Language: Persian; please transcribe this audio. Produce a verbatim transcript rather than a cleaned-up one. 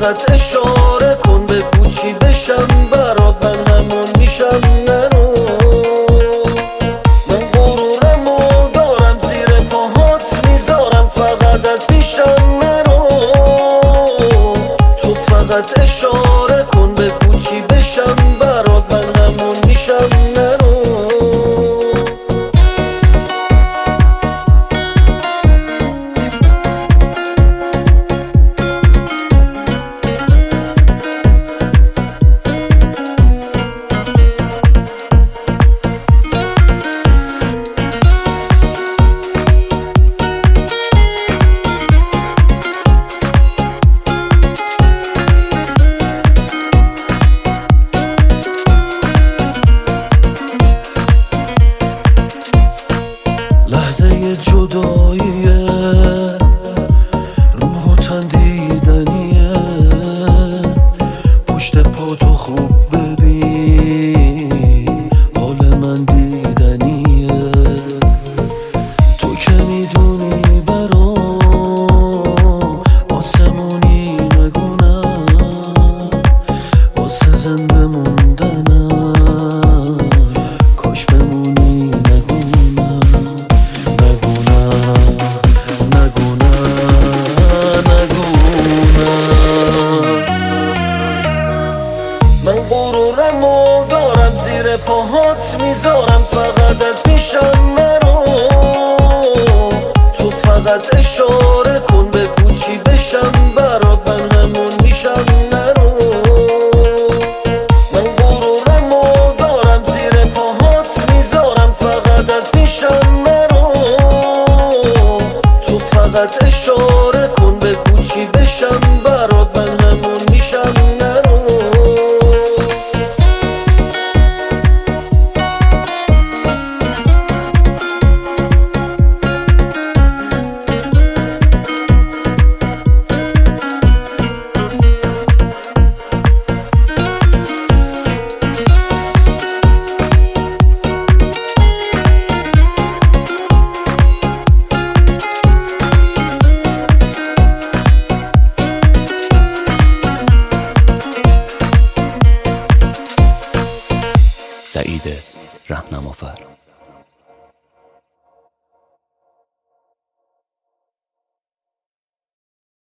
فقط اشاره کن بگو چی بشم برات، من همون میشم نرو. من غرورمو دارم زیر پاهات میذارم، فقط از پیشم نرو. تو فقط اشاره کن بگو چی بشم برات، من همون میشم نرو. لحظه جداییه، روح و تن دیدنیه. پشت پا تو خوب ببین، حال من دیدنیه. تو که میدونی برام آسمونی نگونم، واسه زنده موندنم کاش بمونی نگونم. من غرورمو دارم زیر پاهات میذارم، فقط از پیشم نرو. تو فقط اشاره کن بگو چی بشم برات، من همون میشم نرو. من غرورمو دارم زیر پاهات میذارم، فقط از پیشم نرو. تو فقط اشاره کن بگو چی بشم برات، من همون میشم نرو. سعید رهنمافر.